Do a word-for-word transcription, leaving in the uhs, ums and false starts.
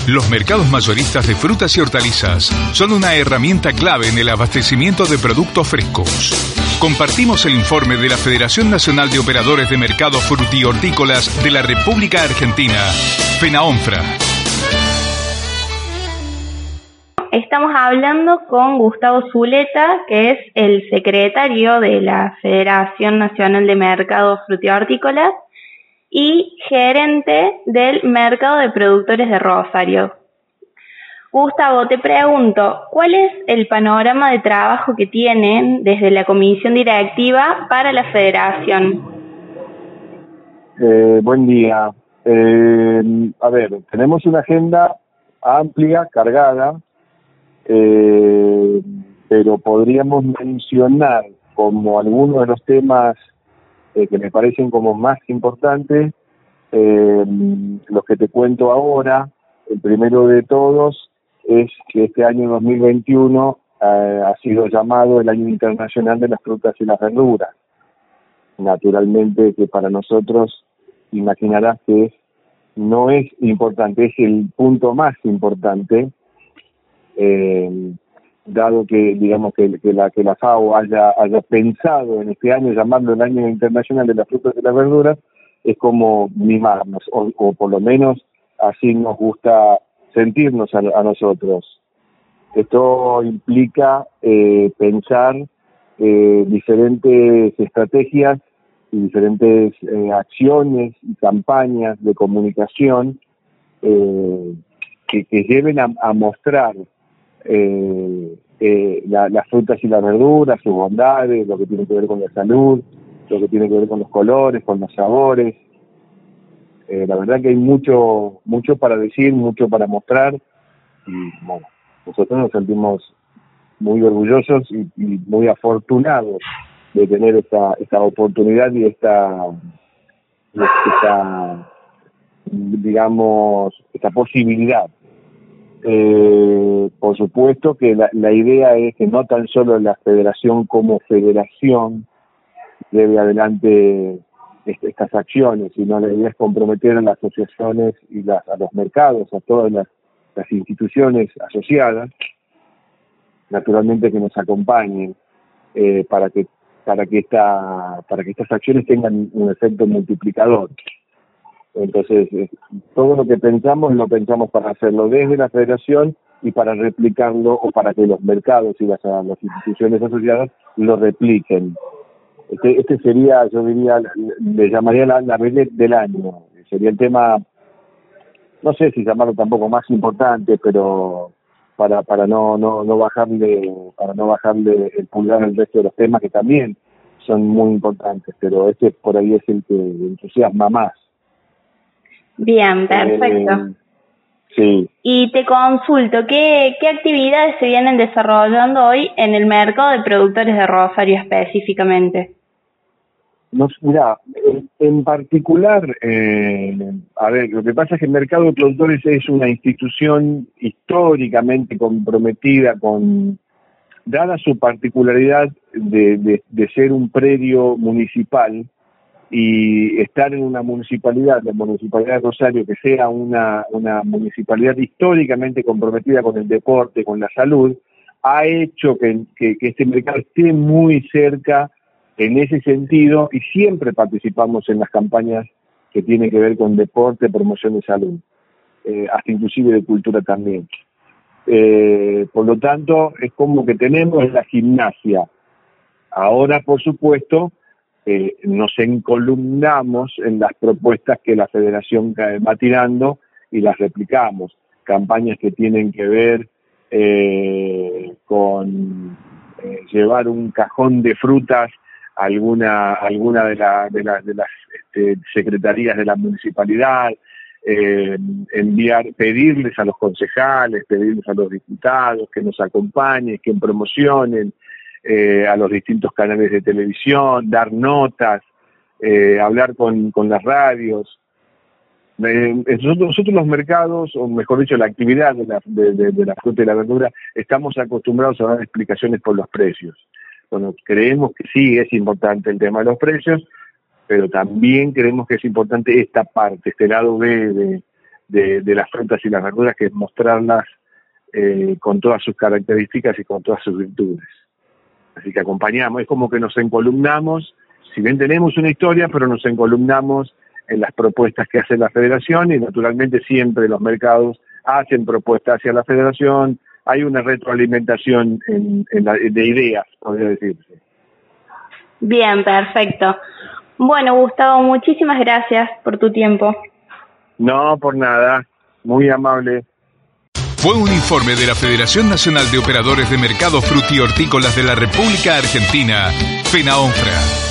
Los mercados mayoristas de frutas y hortalizas son una herramienta clave en el abastecimiento de productos frescos. Compartimos el informe de la Federación Nacional de Operadores de Mercados Frutihortícolas de la República Argentina, FENAONFRA. Estamos hablando con Gustavo Zuleta, que es el secretario de la Federación Nacional de Mercados Frutihortícolas y gerente del Mercado de Productores de Rosario. Gustavo, te pregunto, ¿cuál es el panorama de trabajo que tienen desde la comisión directiva para la federación? Eh, buen día. Eh, a ver, tenemos una agenda amplia, cargada, eh, pero podríamos mencionar como algunos de los temas eh, que me parecen como más importantes, eh, los que te cuento ahora. El primero de todos es que este año dos mil veintiuno eh, ha sido llamado el Año Internacional de las Frutas y las Verduras. Naturalmente que para nosotros, imaginarás que es, no es importante, es el punto más importante, eh, dado que digamos que, que la que la FAO haya, haya pensado en este año llamarlo el Año Internacional de las Frutas y las Verduras, es como mimarnos, o, o por lo menos así nos gusta sentirnos a, a nosotros. Esto implica eh, pensar eh, diferentes estrategias y diferentes eh, acciones y campañas de comunicación eh, que, que lleven a, a mostrar eh, eh, la, las frutas y las verduras, sus bondades, lo que tiene que ver con la salud, lo que tiene que ver con los colores, con los sabores. Eh, la verdad que hay mucho mucho para decir, mucho para mostrar, y bueno, nosotros nos sentimos muy orgullosos y, y muy afortunados de tener esta esta oportunidad y esta, esta digamos, esta posibilidad. Eh, por supuesto que la, la idea es que no tan solo la federación como federación lleve adelante est estas acciones, sino la idea es comprometer a las asociaciones y las, a los mercados, a todas las, las instituciones asociadas, naturalmente que nos acompañen eh, para que para que esta para que estas acciones tengan un efecto multiplicador. Entonces, eh, todo lo que pensamos, lo pensamos para hacerlo desde la federación y para replicarlo, o para que los mercados y las, las instituciones asociadas lo repliquen. Este, este sería, yo diría, le llamaría la, la vedette del año. Sería el tema, no sé si llamarlo tampoco más importante, pero para para no no no bajarle para no bajarle el pulgar al resto de los temas que también son muy importantes, pero este por ahí es el que entusiasma más. Bien, perfecto. Eh, sí. Y te consulto, ¿qué, ¿qué actividades se vienen desarrollando hoy en el mercado de productores de Rosario específicamente? Nos, mira, en, en particular, eh, a ver, lo que pasa es que el mercado de productores es una institución históricamente comprometida con, dada su particularidad de, de, de ser un predio municipal, y estar en una municipalidad, la Municipalidad de Rosario, que sea una, una municipalidad históricamente comprometida con el deporte, con la salud, ha hecho que, que, que este mercado esté muy cerca en ese sentido, y siempre participamos en las campañas que tienen que ver con deporte, promoción de salud, eh, hasta inclusive de cultura también. Eh, por lo tanto, es como que tenemos la gimnasia. Ahora, por supuesto, Eh, nos encolumnamos en las propuestas que la federación va tirando y las replicamos. Campañas que tienen que ver eh, con eh, llevar un cajón de frutas a alguna, alguna de, la, de, la, de las este, secretarías de la municipalidad, eh, enviar, pedirles a los concejales, pedirles a los diputados que nos acompañen, que promocionen, Eh, a los distintos canales de televisión, dar notas, eh, hablar con, con las radios. Eh, nosotros, nosotros los mercados, o mejor dicho, la actividad de la, de, de, de la fruta y la verdura, estamos acostumbrados a dar explicaciones por los precios. Bueno, creemos que sí es importante el tema de los precios, pero también creemos que es importante esta parte, este lado B de, de, de las frutas y las verduras, que es mostrarlas eh, con todas sus características y con todas sus virtudes. Así que acompañamos, es como que nos encolumnamos, si bien tenemos una historia, pero nos encolumnamos en las propuestas que hace la Federación, y naturalmente siempre los mercados hacen propuestas hacia la Federación. Hay una retroalimentación en, en la, de ideas, podría decirse. Bien, perfecto. Bueno, Gustavo, muchísimas gracias por tu tiempo. No, por nada. Muy amable. Fue un informe de la Federación Nacional de Operadores de Mercados Frutihortícolas de la República Argentina, FENAONFRA.